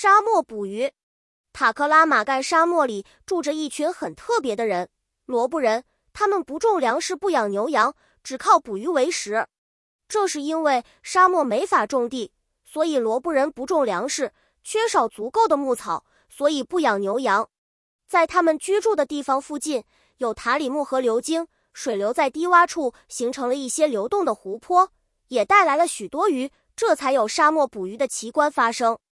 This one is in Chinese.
沙漠捕鱼。塔克拉玛干沙漠里住着一群很特别的人，罗布人，他们不种粮食，不养牛羊，只靠捕鱼为食。这是因为沙漠没法种地，所以罗布人不种粮食，缺少足够的牧草，所以不养牛羊。在他们居住的地方附近，有塔里木河流经，水流在低洼处形成了一些流动的湖泊，也带来了许多鱼，这才有沙漠捕鱼的奇观发生。